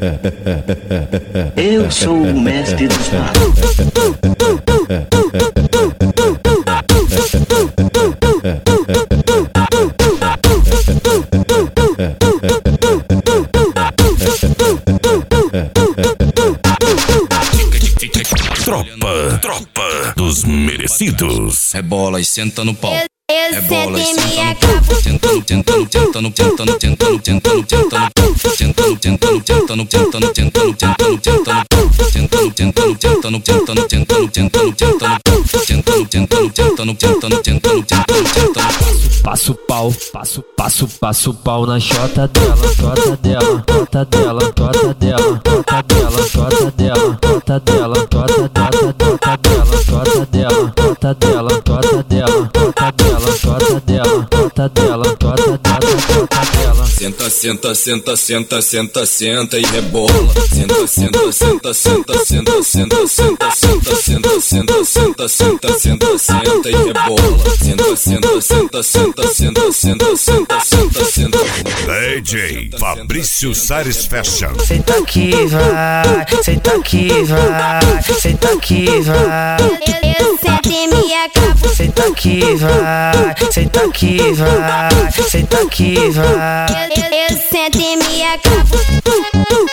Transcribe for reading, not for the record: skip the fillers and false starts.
Eu sou o mestre dos magos. Tropa dos merecidos. Rebola e senta no pau. Rebola e senta no pau. Passo pau, passo pau na chota dela, chota dela, chota dela, chota dela, chota dela, chota dela, chota dela, chota dela, chota dela, chota dela, chota dela, chota dela, chota dela, chota dela, chota dela, chota dela, chota dela. Senta, senta, senta, senta, senta, senta e rebola. Senta, senta, senta, senta, senta, senta, senta, senta, senta, senta, senta, senta, senta, senta e rebola. Senta, senta, senta, senta, senta, senta, senta, senta, senta. DJ Fabrício Sares Fashion. Senta que vai, senta que vai, senta que vai. Eu sento e me acabo. Senta que vai, senta que vai, senta que vai. Eu sento e me acabo.